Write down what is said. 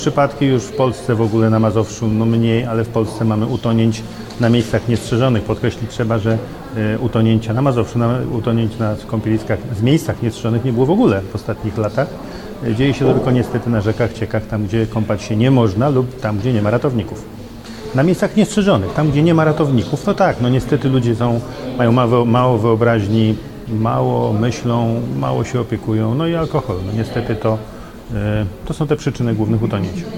Przypadki już w Polsce w ogóle na Mazowszu mniej, ale w Polsce mamy utonięć na miejscach niestrzeżonych. Podkreślić trzeba, że utonięcia na Mazowszu, utonięć na kąpieliskach w miejscach niestrzeżonych nie było w ogóle w ostatnich latach. Dzieje się to tylko niestety na rzekach, ciekach, tam gdzie kąpać się nie można lub tam gdzie nie ma ratowników. Na miejscach niestrzeżonych, tam gdzie nie ma ratowników, to tak, no niestety ludzie mają mało wyobraźni, mało myślą, mało się opiekują, no i alkohol. No niestety to są te przyczyny głównych utonięć.